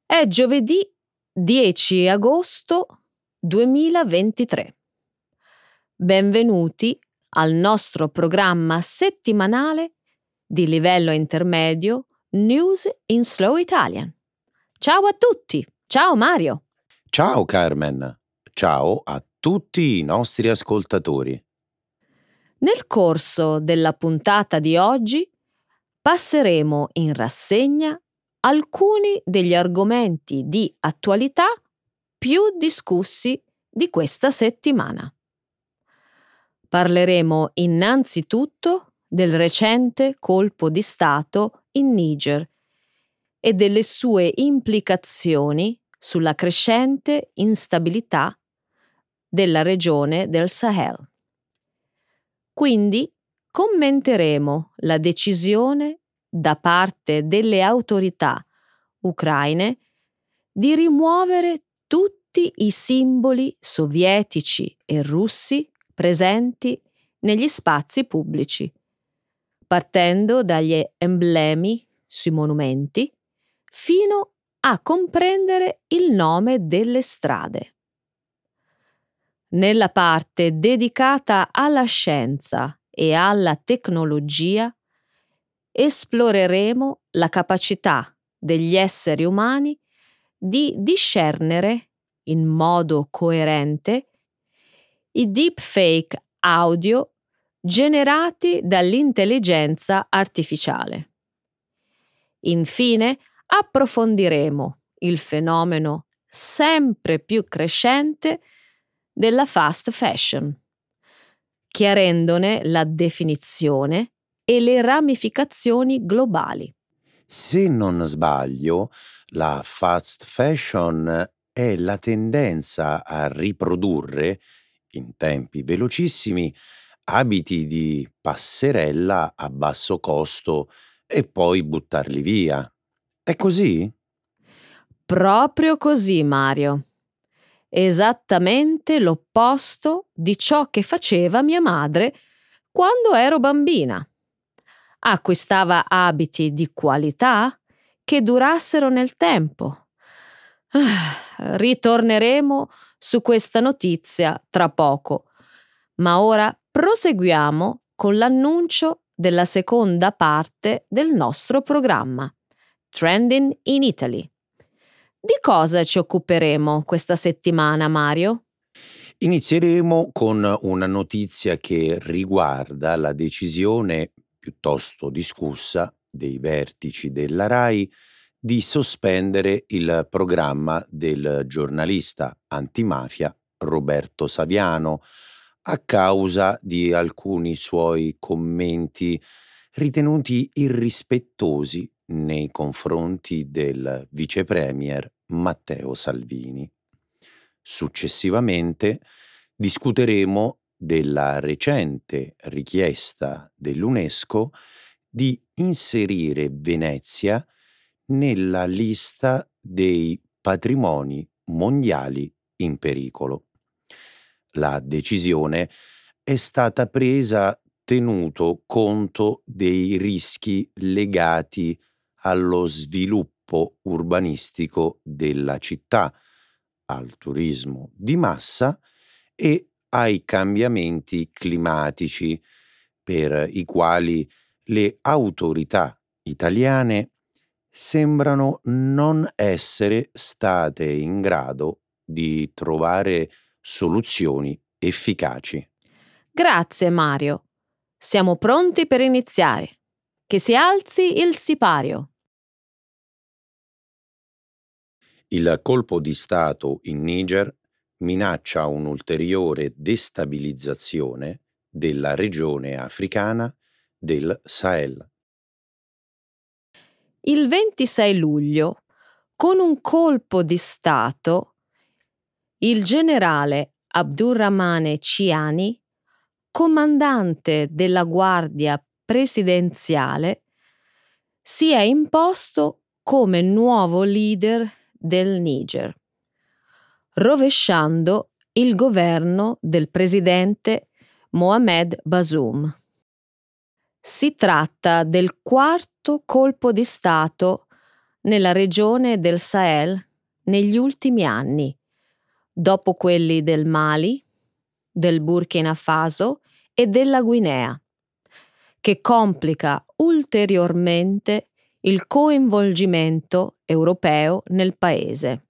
È giovedì 10 agosto 2023. Benvenuti al nostro programma settimanale di livello intermedio News in Slow Italian. Ciao a tutti! Ciao Mario! Ciao Carmen, ciao a tutti i nostri ascoltatori. Nel corso della puntata di oggi passeremo in rassegna alcuni degli argomenti di attualità più discussi di questa settimana. Parleremo innanzitutto del recente colpo di Stato in Niger e delle sue implicazioni sulla crescente instabilità della regione del Sahel. Quindi commenteremo la decisione da parte delle autorità ucraine di rimuovere tutti i simboli sovietici e russi presenti negli spazi pubblici, partendo dagli emblemi sui monumenti fino a comprendere il nome delle strade. Nella parte dedicata alla scienza e alla tecnologia esploreremo la capacità degli esseri umani di discernere in modo coerente i deepfake audio generati dall'intelligenza artificiale. Infine, approfondiremo il fenomeno sempre più crescente della fast fashion, chiarendone la definizione e le ramificazioni globali. Se non sbaglio, la fast fashion è la tendenza a riprodurre, in tempi velocissimi, abiti di passerella a basso costo e poi buttarli via. È così? Proprio così, Mario. Esattamente l'opposto di ciò che faceva mia madre quando ero bambina. Acquistava abiti di qualità che durassero nel tempo. Ritorneremo su questa notizia tra poco, ma ora proseguiamo con l'annuncio della seconda parte del nostro programma, Trending in Italy. Di cosa ci occuperemo questa settimana, Mario? Inizieremo con una notizia che riguarda la decisione piuttosto discussa dei vertici della RAI di sospendere il programma del giornalista antimafia Roberto Saviano a causa di alcuni suoi commenti ritenuti irrispettosi nei confronti del vice premier Matteo Salvini. Successivamente discuteremo della recente richiesta dell'UNESCO di inserire Venezia nella lista dei patrimoni mondiali in pericolo. La decisione è stata presa tenuto conto dei rischi legati allo sviluppo urbanistico della città, al turismo di massa e ai cambiamenti climatici, per i quali le autorità italiane sembrano non essere state in grado di trovare soluzioni efficaci. Grazie, Mario. Siamo pronti per iniziare. Che si alzi il sipario. Il colpo di Stato in Niger minaccia un'ulteriore destabilizzazione della regione africana del Sahel. Il 26 luglio, con un colpo di Stato, il generale Abdurrahmane Chiani, comandante della Guardia Presidenziale, si è imposto come nuovo leader del Niger, rovesciando il governo del presidente Mohamed Bazoum. Si tratta del quarto colpo di Stato nella regione del Sahel negli ultimi anni, dopo quelli del Mali, del Burkina Faso e della Guinea, che complica ulteriormente il coinvolgimento europeo nel paese.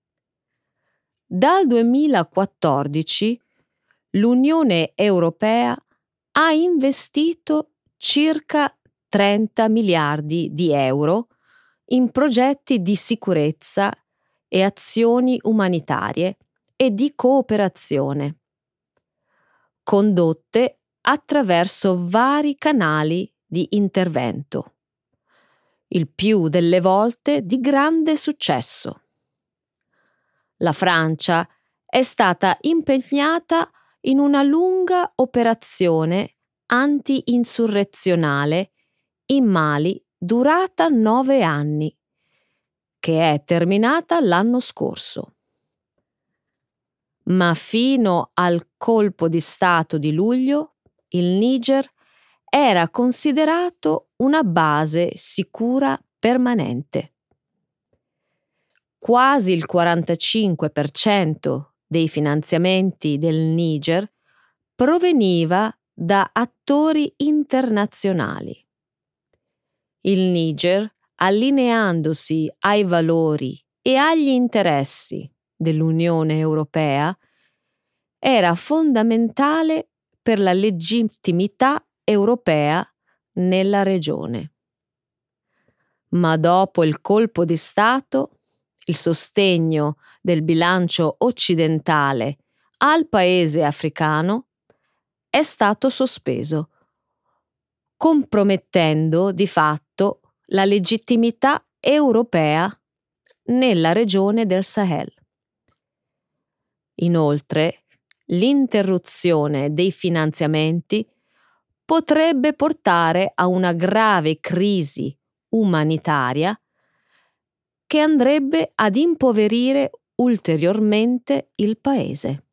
Dal 2014 l'Unione Europea ha investito circa 30 miliardi di euro in progetti di sicurezza e azioni umanitarie e di cooperazione, condotte attraverso vari canali di intervento, il più delle volte di grande successo. La Francia è stata impegnata in una lunga operazione anti-insurrezionale in Mali durata 9 anni, che è terminata l'anno scorso. Ma fino al colpo di Stato di luglio, il Niger era considerato una base sicura permanente. Quasi il 45% dei finanziamenti del Niger proveniva da attori internazionali. Il Niger, allineandosi ai valori e agli interessi dell'Unione Europea, era fondamentale per la legittimità europea nella regione. Ma dopo il colpo di Stato, il sostegno del bilancio occidentale al paese africano è stato sospeso, compromettendo di fatto la legittimità europea nella regione del Sahel. Inoltre, l'interruzione dei finanziamenti potrebbe portare a una grave crisi umanitaria che andrebbe ad impoverire ulteriormente il paese.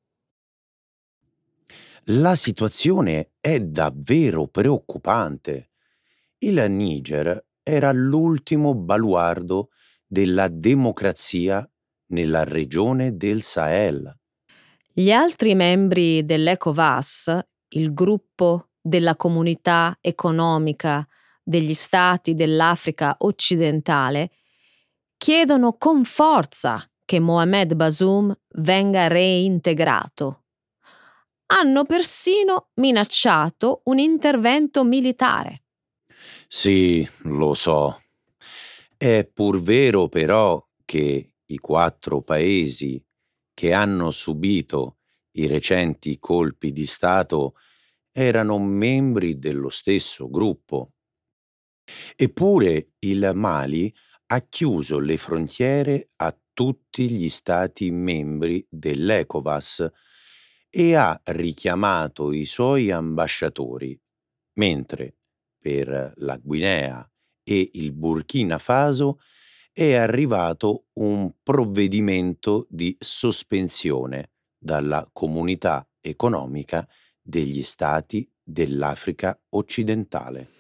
La situazione è davvero preoccupante. Il Niger era l'ultimo baluardo della democrazia nella regione del Sahel. Gli altri membri dell'ECOWAS, il gruppo della Comunità Economica degli Stati dell'Africa Occidentale, chiedono con forza che Mohamed Bazoum venga reintegrato. Hanno persino minacciato un intervento militare. Sì, lo so. È pur vero però che i 4 paesi che hanno subito i recenti colpi di Stato erano membri dello stesso gruppo. Eppure il Mali ha chiuso le frontiere a tutti gli stati membri dell'ECOWAS e ha richiamato i suoi ambasciatori, mentre per la Guinea e il Burkina Faso è arrivato un provvedimento di sospensione dalla Comunità Economica degli Stati dell'Africa Occidentale.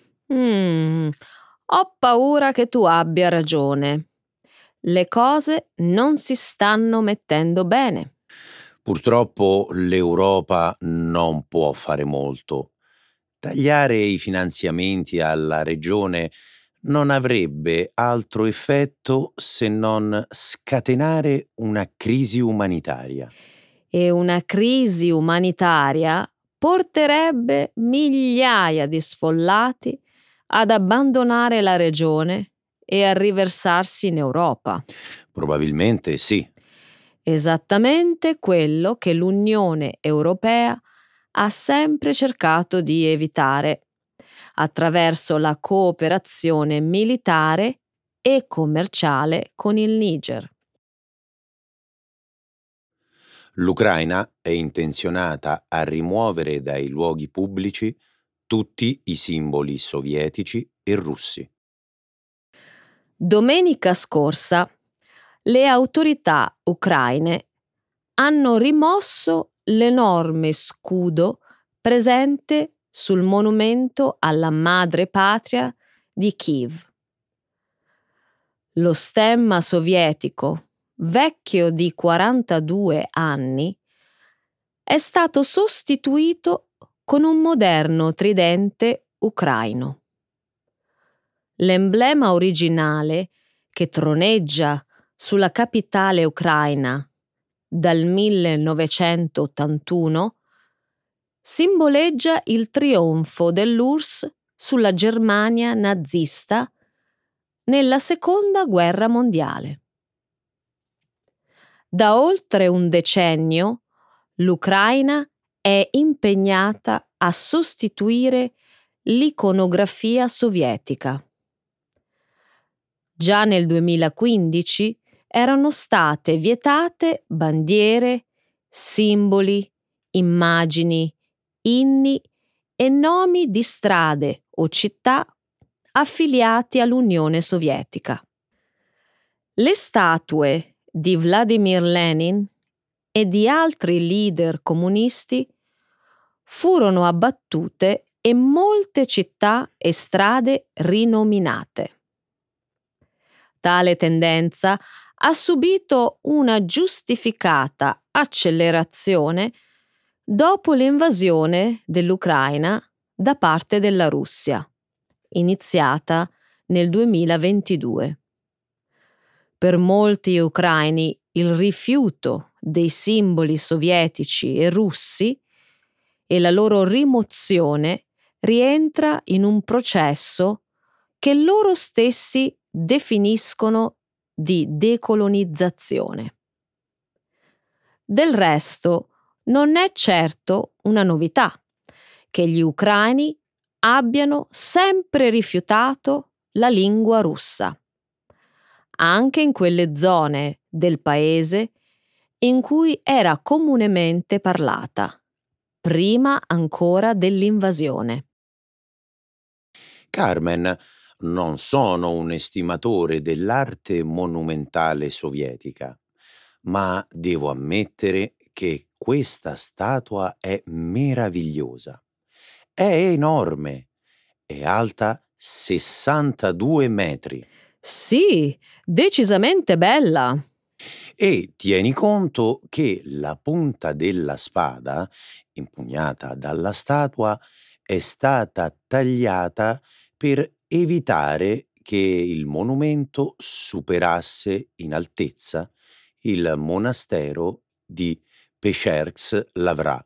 Ho paura che tu abbia ragione. Le cose non si stanno mettendo bene. Purtroppo l'Europa non può fare molto. Tagliare i finanziamenti alla regione non avrebbe altro effetto se non scatenare una crisi umanitaria. E una crisi umanitaria porterebbe migliaia di sfollati ad abbandonare la regione e a riversarsi in Europa. Probabilmente sì. Esattamente quello che l'Unione Europea ha sempre cercato di evitare, attraverso la cooperazione militare e commerciale con il Niger. L'Ucraina è intenzionata a rimuovere dai luoghi pubblici tutti i simboli sovietici e russi. Domenica scorsa le autorità ucraine hanno rimosso l'enorme scudo presente sul monumento alla madre patria di Kiev. Lo stemma sovietico, vecchio di 42 anni, è stato sostituito con un moderno tridente ucraino. L'emblema originale, che troneggia sulla capitale ucraina dal 1981, simboleggia il trionfo dell'URSS sulla Germania nazista nella Seconda Guerra Mondiale. Da oltre un decennio l'Ucraina è impegnata a sostituire l'iconografia sovietica. Già nel 2015 erano state vietate bandiere, simboli, immagini, inni e nomi di strade o città affiliati all'Unione Sovietica. Le statue di Vladimir Lenin e di altri leader comunisti furono abbattute e molte città e strade rinominate. Tale tendenza ha subito una giustificata accelerazione dopo l'invasione dell'Ucraina da parte della Russia, iniziata nel 2022. Per molti ucraini il rifiuto dei simboli sovietici e russi e la loro rimozione rientra in un processo che loro stessi definiscono di decolonizzazione. Del resto, non è certo una novità che gli ucraini abbiano sempre rifiutato la lingua russa, anche in quelle zone del paese in cui era comunemente parlata, prima ancora dell'invasione. Carmen, non sono un estimatore dell'arte monumentale sovietica, ma devo ammettere che questa statua è meravigliosa. È enorme, è alta 62 metri. Sì, decisamente bella. E tieni conto che la punta della spada, impugnata dalla statua, è stata tagliata per evitare che il monumento superasse in altezza il monastero di Pechersk-Lavra.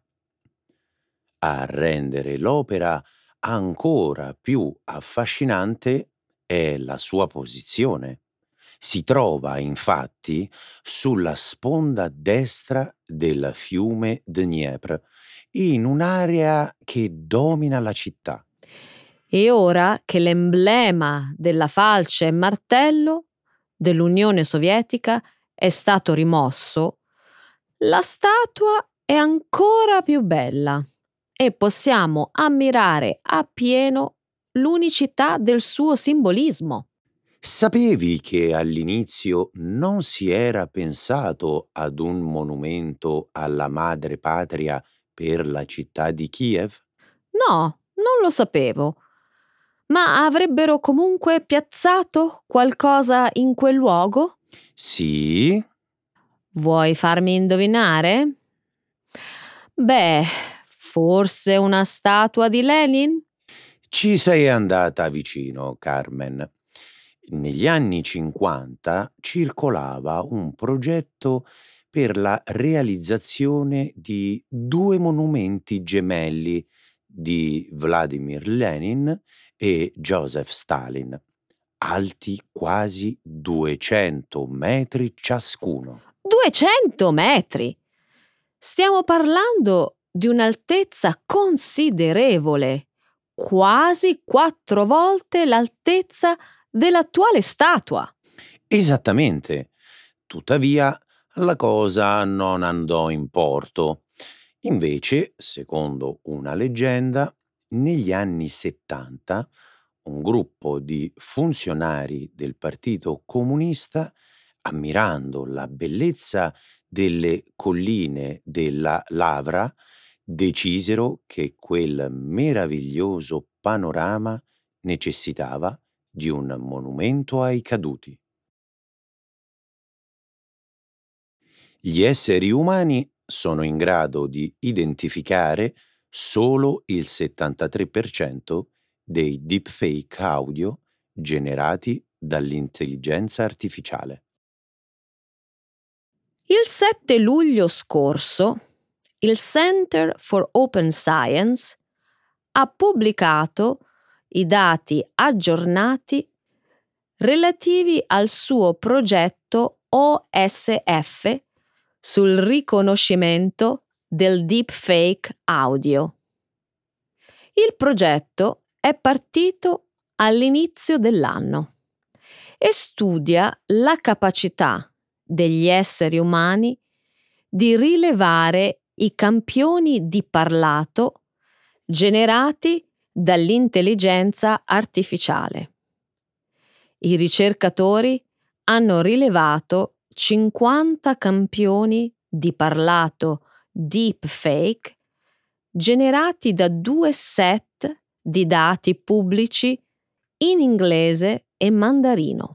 A rendere l'opera ancora più affascinante è la sua posizione. Si trova infatti sulla sponda destra del fiume Dniepr, in un'area che domina la città. E ora che l'emblema della falce e martello dell'Unione Sovietica è stato rimosso, la statua è ancora più bella e possiamo ammirare appieno l'unicità del suo simbolismo. Sapevi che all'inizio non si era pensato ad un monumento alla madre patria per la città di Kiev? No, non lo sapevo. Ma avrebbero comunque piazzato qualcosa in quel luogo? Sì, Vuoi farmi indovinare? Beh, forse una statua di Lenin? ci sei andata vicino, Carmen. Negli anni 50 circolava un progetto per la realizzazione di due monumenti gemelli di Vladimir Lenin e Joseph Stalin, alti quasi 200 metri ciascuno. 200 metri! Stiamo parlando di un'altezza considerevole, quasi 4 volte l'altezza dell'attuale statua. Esattamente. Tuttavia, la cosa non andò in porto. Invece, secondo una leggenda, negli anni 70 un gruppo di funzionari del Partito Comunista, ammirando la bellezza delle colline della Lavra, decisero che quel meraviglioso panorama necessitava di un monumento ai caduti. Gli esseri umani sono in grado di identificare solo il 73% dei deepfake audio generati dall'intelligenza artificiale. Il 7 luglio scorso, il Center for Open Science ha pubblicato i dati aggiornati relativi al suo progetto OSF sul riconoscimento del deepfake audio. Il progetto è partito all'inizio dell'anno e studia la capacità degli esseri umani di rilevare i campioni di parlato generati dall'intelligenza artificiale. I ricercatori hanno rilevato 50 campioni di parlato deepfake generati da 2 set di dati pubblici in inglese e mandarino.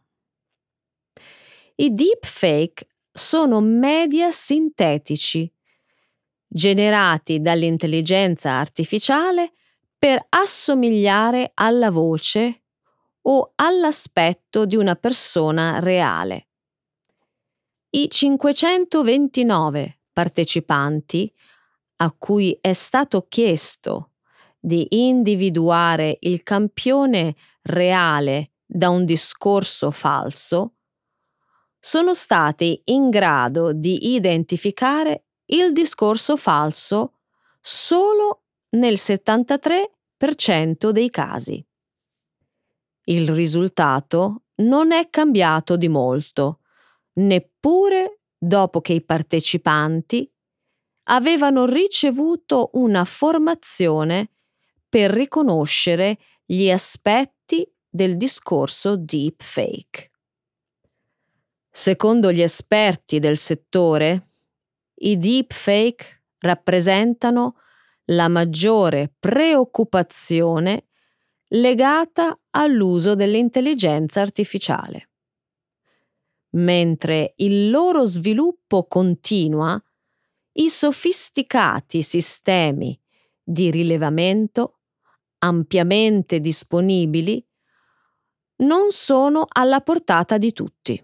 I deepfake sono media sintetici generati dall'intelligenza artificiale per assomigliare alla voce o all'aspetto di una persona reale. I 529 partecipanti a cui è stato chiesto di individuare il campione reale da un discorso falso sono stati in grado di identificare il discorso falso solo nel 73% dei casi. Il risultato non è cambiato di molto, neppure dopo che i partecipanti avevano ricevuto una formazione per riconoscere gli aspetti del discorso deepfake. Secondo gli esperti del settore, i deepfake rappresentano la maggiore preoccupazione legata all'uso dell'intelligenza artificiale. Mentre il loro sviluppo continua, i sofisticati sistemi di rilevamento ampiamente disponibili non sono alla portata di tutti.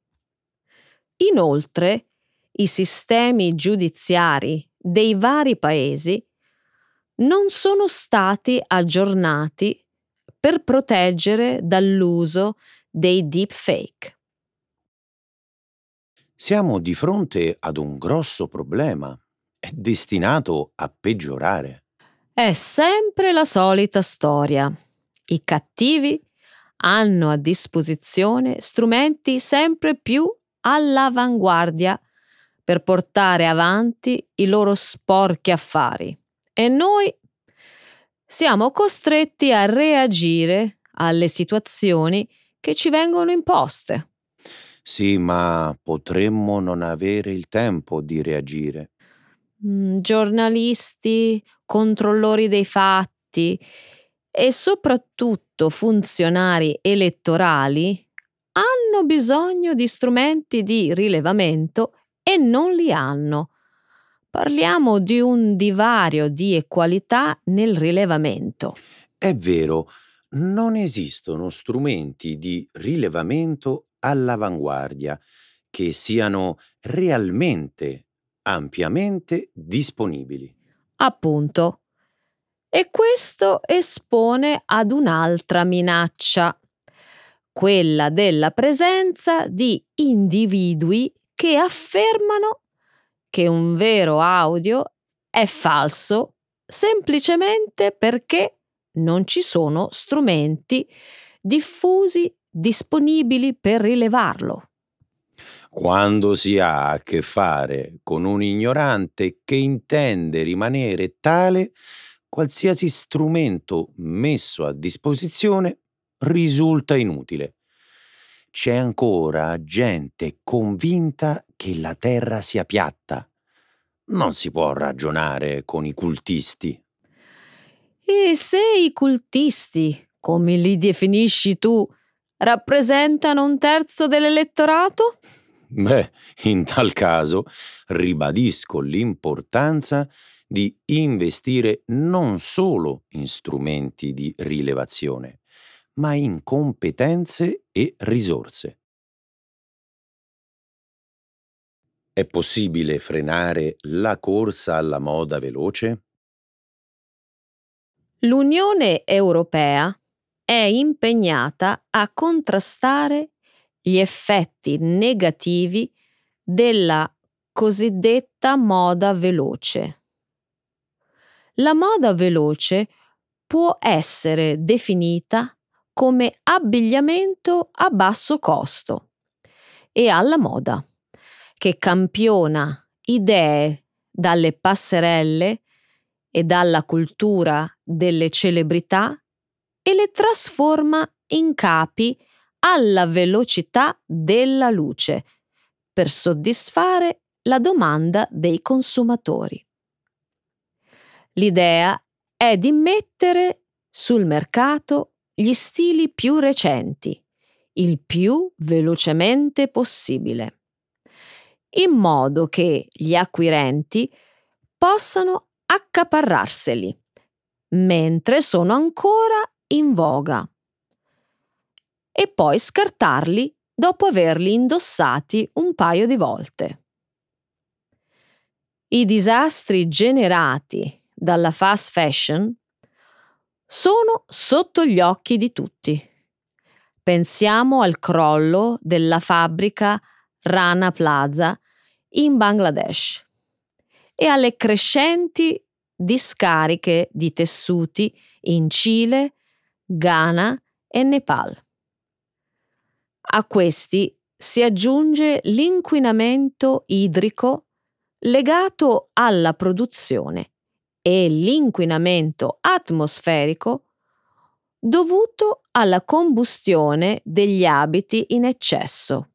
Inoltre, i sistemi giudiziari dei vari paesi non sono stati aggiornati per proteggere dall'uso dei deepfake. Siamo di fronte ad un grosso problema, è destinato a peggiorare. È sempre la solita storia. I cattivi hanno a disposizione strumenti sempre più all'avanguardia per portare avanti i loro sporchi affari e noi siamo costretti a reagire alle situazioni che ci vengono imposte. Sì, ma potremmo non avere il tempo di reagire. Giornalisti, controllori dei fatti e soprattutto funzionari elettorali hanno bisogno di strumenti di rilevamento e non li hanno. Parliamo di un divario di equalità nel rilevamento. È vero, non esistono strumenti di rilevamento all'avanguardia che siano realmente ampiamente disponibili. Appunto. E questo espone ad un'altra minaccia, quella della presenza di individui che affermano che un vero audio è falso semplicemente perché non ci sono strumenti diffusi disponibili per rilevarlo. Quando si ha a che fare con un ignorante che intende rimanere tale, qualsiasi strumento messo a disposizione risulta inutile. C'è ancora gente convinta che la Terra sia piatta. Non si può ragionare con i cultisti. E se i cultisti, come li definisci tu, rappresentano un terzo dell'elettorato? Beh, in tal caso ribadisco l'importanza di investire non solo in strumenti di rilevazione, ma in competenze e risorse. È possibile frenare la corsa alla moda veloce? L'Unione Europea è impegnata a contrastare gli effetti negativi della cosiddetta moda veloce. La moda veloce può essere definita come abbigliamento a basso costo e alla moda, che campiona idee dalle passerelle e dalla cultura delle celebrità e le trasforma in capi alla velocità della luce per soddisfare la domanda dei consumatori. L'idea è di mettere sul mercato gli stili più recenti, il più velocemente possibile, in modo che gli acquirenti possano accaparrarseli mentre sono ancora in voga e poi scartarli dopo averli indossati un paio di volte. I disastri generati dalla fast fashion sono sotto gli occhi di tutti. Pensiamo al crollo della fabbrica Rana Plaza in Bangladesh e alle crescenti discariche di tessuti in Cile, Ghana e Nepal. A questi si aggiunge l'inquinamento idrico legato alla produzione e l'inquinamento atmosferico dovuto alla combustione degli abiti in eccesso.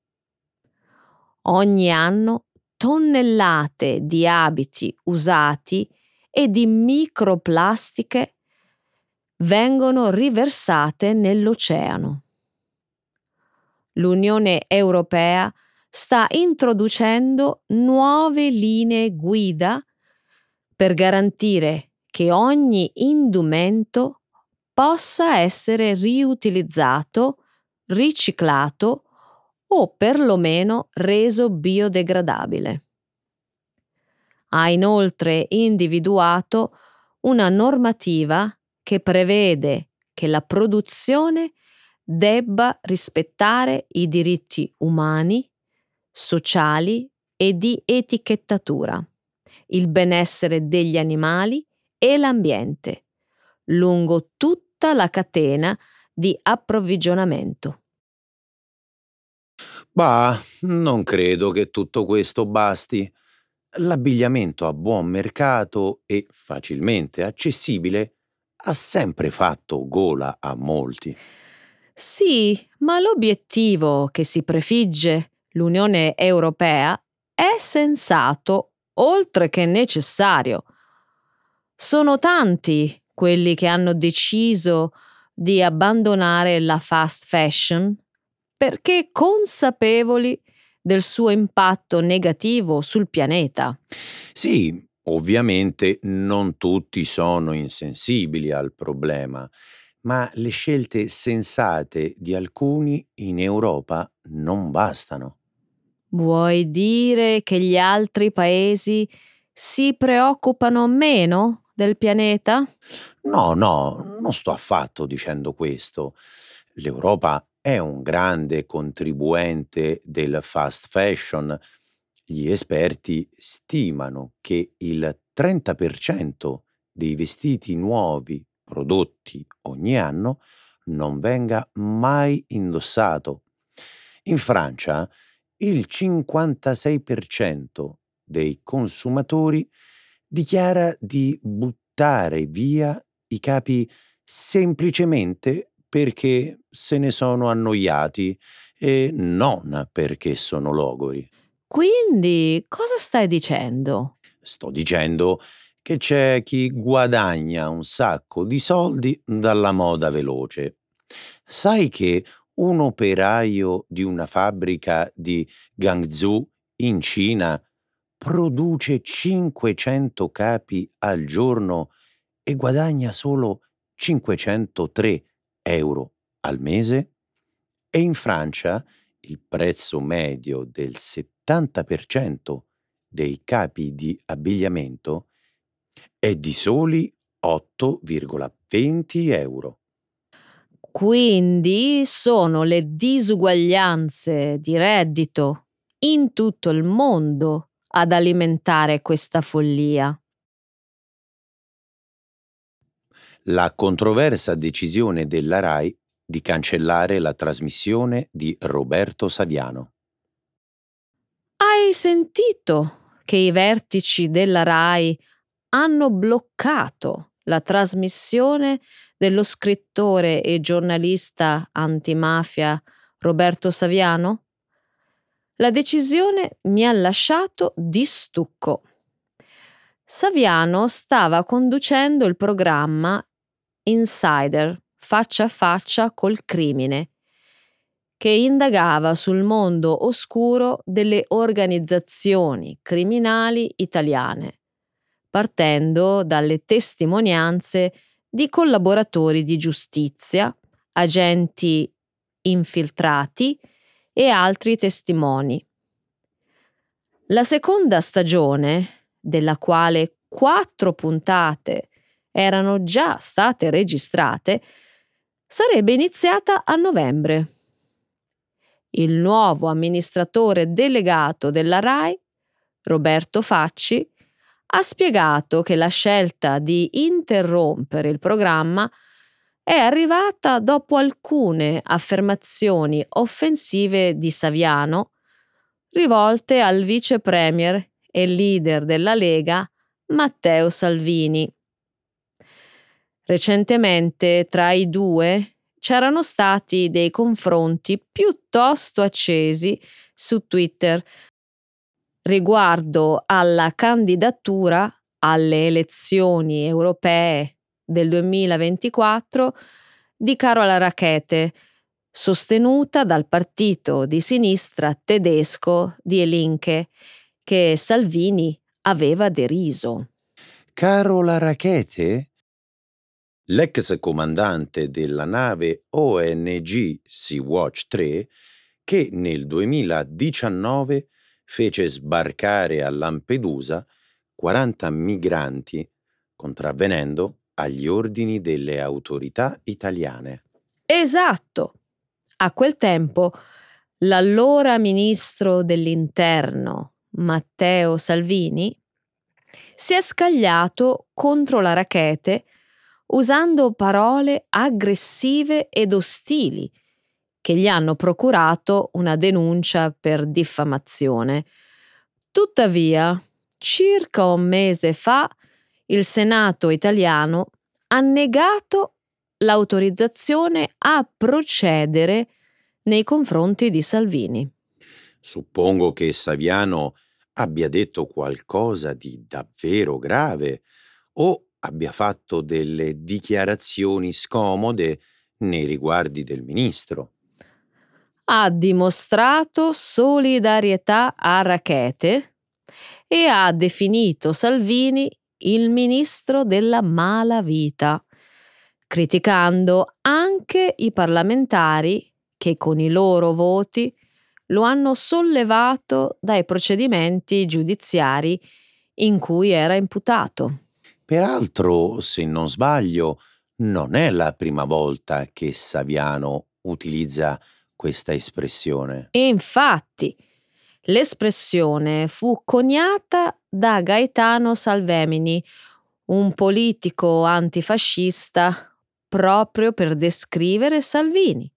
Ogni anno tonnellate di abiti usati e di microplastiche vengono riversate nell'oceano. L'Unione Europea sta introducendo nuove linee guida per garantire che ogni indumento possa essere riutilizzato, riciclato o perlomeno reso biodegradabile. Ha inoltre individuato una normativa che prevede che la produzione debba rispettare i diritti umani, sociali e di etichettatura, il benessere degli animali e l'ambiente, lungo tutta la catena di approvvigionamento. Bah, non credo che tutto questo basti. L'abbigliamento a buon mercato e facilmente accessibile ha sempre fatto gola a molti. Sì, ma l'obiettivo che si prefigge l'Unione Europea è sensato oltre che necessario. Sono tanti quelli che hanno deciso di abbandonare la fast fashion perché consapevoli del suo impatto negativo sul pianeta. Sì, ovviamente non tutti sono insensibili al problema, ma le scelte sensate di alcuni in Europa non bastano. Vuoi dire che gli altri paesi si preoccupano meno del pianeta? No, no, non sto affatto dicendo questo. L'Europa è un grande contribuente del fast fashion. Gli esperti stimano che il 30% dei vestiti nuovi prodotti ogni anno non venga mai indossato. In Francia il 56% dei consumatori dichiara di buttare via i capi semplicemente perché se ne sono annoiati e non perché sono logori. Quindi, cosa stai dicendo? Sto dicendo che c'è chi guadagna un sacco di soldi dalla moda veloce. Sai che un operaio di una fabbrica di Guangzhou in Cina produce 500 capi al giorno e guadagna solo 503 euro al mese? E in Francia il prezzo medio del 70% dei capi di abbigliamento è di soli 8,20 euro. Quindi sono le disuguaglianze di reddito in tutto il mondo ad alimentare questa follia. La controversa decisione della RAI di cancellare la trasmissione di Roberto Saviano. Hai sentito che i vertici della RAI hanno bloccato la trasmissione dello scrittore e giornalista antimafia Roberto Saviano? La decisione mi ha lasciato di stucco. Saviano stava conducendo il programma Insider, faccia a faccia col crimine, che indagava sul mondo oscuro delle organizzazioni criminali italiane, partendo dalle testimonianze di collaboratori di giustizia, agenti infiltrati e altri testimoni. La seconda stagione, della quale 4 puntate erano già state registrate, sarebbe iniziata a novembre. Il nuovo amministratore delegato della RAI, Roberto Facci, ha spiegato che la scelta di interrompere il programma è arrivata dopo alcune affermazioni offensive di Saviano rivolte al vice premier e leader della Lega Matteo Salvini. Recentemente tra i due c'erano stati dei confronti piuttosto accesi su Twitter riguardo alla candidatura alle elezioni europee del 2024 di Carola Rackete, sostenuta dal partito di sinistra tedesco Die Linke, che Salvini aveva deriso. Carola Rackete? L'ex comandante della nave ONG Sea-Watch 3 che nel 2019 fece sbarcare a Lampedusa 40 migranti, contravvenendo agli ordini delle autorità italiane. Esatto! A quel tempo l'allora ministro dell'Interno, Matteo Salvini, si è scagliato contro la Rackete usando parole aggressive ed ostili che gli hanno procurato una denuncia per diffamazione. Tuttavia, circa un mese fa, il Senato italiano ha negato l'autorizzazione a procedere nei confronti di Salvini. Suppongo che Saviano abbia detto qualcosa di davvero grave o abbia fatto delle dichiarazioni scomode nei riguardi del ministro. Ha dimostrato solidarietà a Rackete e ha definito Salvini il ministro della malavita, criticando anche i parlamentari che con i loro voti lo hanno sollevato dai procedimenti giudiziari in cui era imputato. Peraltro, se non sbaglio, non è la prima volta che Saviano utilizza questa espressione. E infatti, l'espressione fu coniata da Gaetano Salvemini, un politico antifascista, proprio per descrivere Salvini.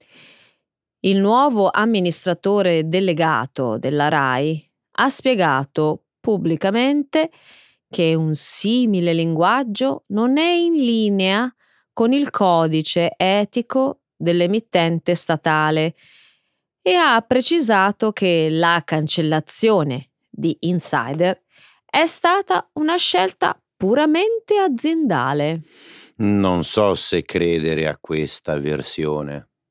Il nuovo amministratore delegato della RAI ha spiegato pubblicamente che un simile linguaggio non è in linea con il codice etico dell'emittente statale e ha precisato che la cancellazione di Insider è stata una scelta puramente aziendale. Non so se credere a questa versione.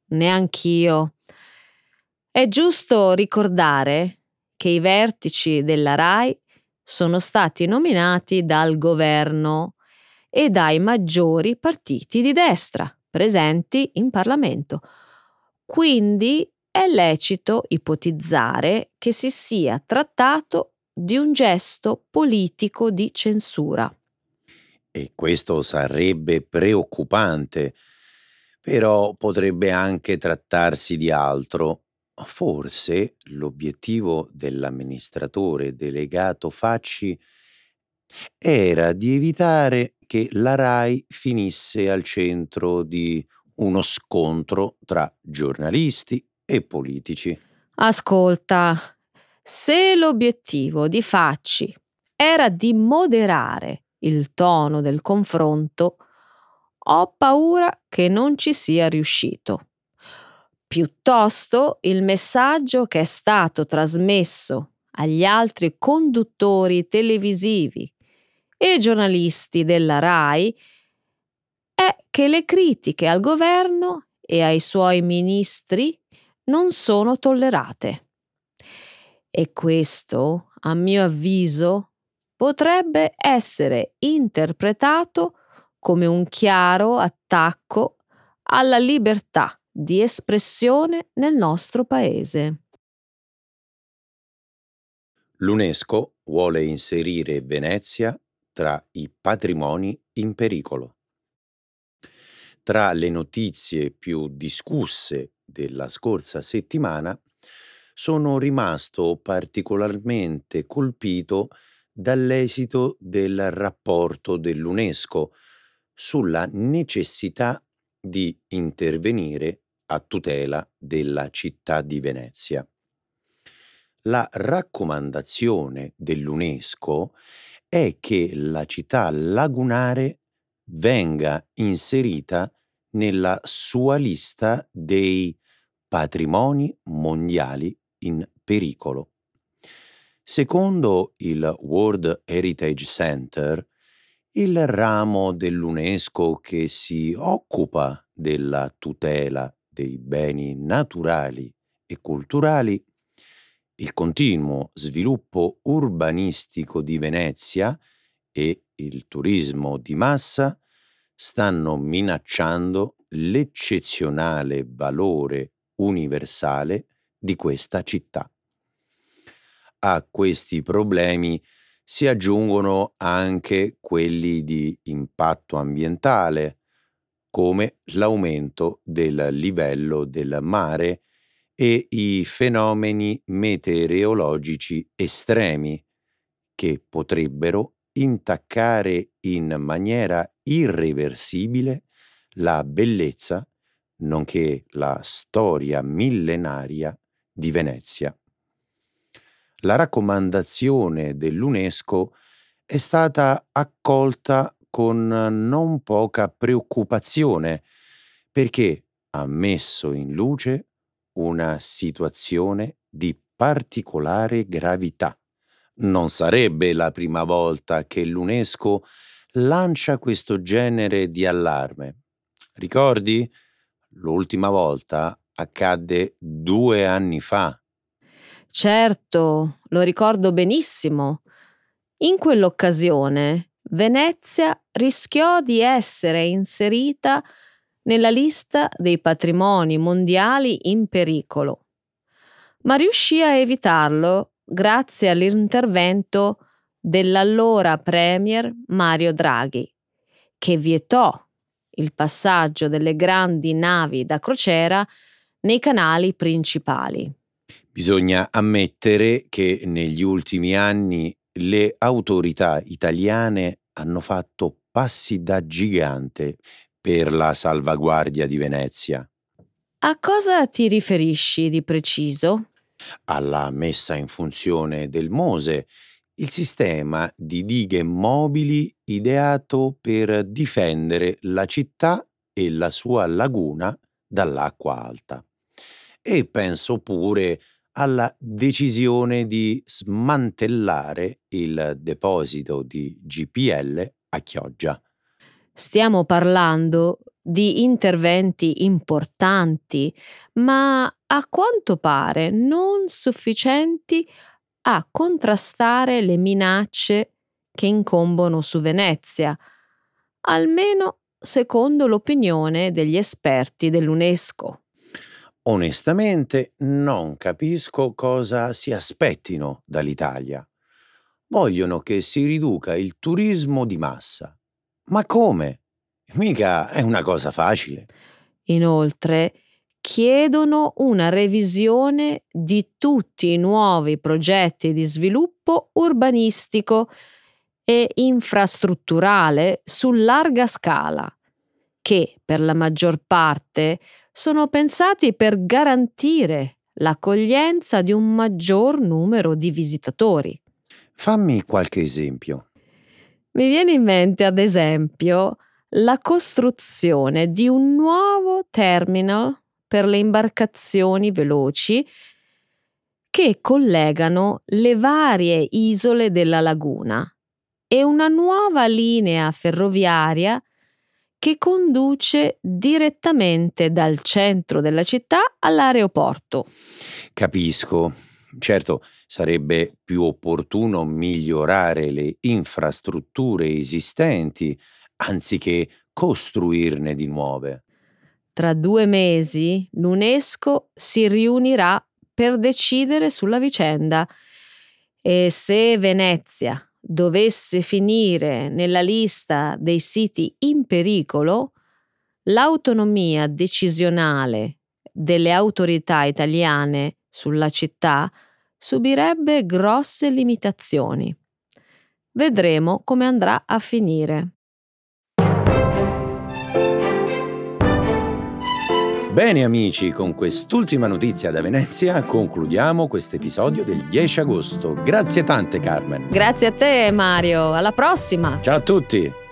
neanch'io. È giusto ricordare che i vertici della RAI sono stati nominati dal governo e dai maggiori partiti di destra presenti in Parlamento. Quindi è lecito ipotizzare che si sia trattato di un gesto politico di censura. E questo sarebbe preoccupante, però potrebbe anche trattarsi di altro. Forse l'obiettivo dell'amministratore delegato Facci era di evitare che la RAI finisse al centro di uno scontro tra giornalisti e politici. Ascolta, se l'obiettivo di Facci era di moderare il tono del confronto, ho paura che non ci sia riuscito. Piuttosto, il messaggio che è stato trasmesso agli altri conduttori televisivi e giornalisti della RAI è che le critiche al governo e ai suoi ministri non sono tollerate. E questo, a mio avviso, potrebbe essere interpretato come un chiaro attacco alla libertà di espressione nel nostro paese. L'UNESCO vuole inserire Venezia tra i patrimoni in pericolo. Tra le notizie più discusse della scorsa settimana sono rimasto particolarmente colpito dall'esito del rapporto dell'UNESCO sulla necessità di intervenire a tutela della città di Venezia. La raccomandazione dell'UNESCO è che la città lagunare venga inserita nella sua lista dei patrimoni mondiali in pericolo. Secondo il World Heritage Center, il ramo dell'UNESCO che si occupa della tutela dei beni naturali e culturali, il continuo sviluppo urbanistico di Venezia e il turismo di massa stanno minacciando l'eccezionale valore universale di questa città. A questi problemi si aggiungono anche quelli di impatto ambientale, come l'aumento del livello del mare e i fenomeni meteorologici estremi che potrebbero intaccare in maniera irreversibile la bellezza, nonché la storia millenaria di Venezia. La raccomandazione dell'UNESCO è stata accolta con non poca preoccupazione perché ha messo in luce una situazione di particolare gravità. Non sarebbe la prima volta che l'UNESCO lancia questo genere di allarme. Ricordi? L'ultima volta accadde 2 anni fa. Certo, lo ricordo benissimo. In quell'occasione Venezia rischiò di essere inserita nella lista dei patrimoni mondiali in pericolo, ma riuscì a evitarlo grazie all'intervento dell'allora premier Mario Draghi, che vietò il passaggio delle grandi navi da crociera nei canali principali. Bisogna ammettere che negli ultimi anni le autorità italiane hanno fatto passi da gigante per la salvaguardia di Venezia. A cosa ti riferisci di preciso? Alla messa in funzione del MOSE, il sistema di dighe mobili ideato per difendere la città e la sua laguna dall'acqua alta. E penso pure alla decisione di smantellare il deposito di GPL a Chioggia. Stiamo parlando di interventi importanti, ma a quanto pare non sufficienti a contrastare le minacce che incombono su Venezia, almeno secondo l'opinione degli esperti dell'UNESCO. Onestamente non capisco cosa si aspettino dall'Italia. Vogliono che si riduca il turismo di massa. Ma come? Mica è una cosa facile. Inoltre, chiedono una revisione di tutti i nuovi progetti di sviluppo urbanistico e infrastrutturale su larga scala, che per la maggior parte sono pensati per garantire l'accoglienza di un maggior numero di visitatori. Fammi qualche esempio. Mi viene in mente, ad esempio, la costruzione di un nuovo terminal per le imbarcazioni veloci che collegano le varie isole della laguna e una nuova linea ferroviaria che conduce direttamente dal centro della città all'aeroporto. Capisco. Certo, sarebbe più opportuno migliorare le infrastrutture esistenti anziché costruirne di nuove. Tra 2 mesi l'UNESCO si riunirà per decidere sulla vicenda e se Venezia dovesse finire nella lista dei siti in pericolo, l'autonomia decisionale delle autorità italiane sulla città subirebbe grosse limitazioni. Vedremo come andrà a finire. Bene amici, con quest'ultima notizia da Venezia concludiamo questo episodio del 10 agosto. Grazie tante Carmen. Grazie a te Mario, alla prossima! Ciao a tutti!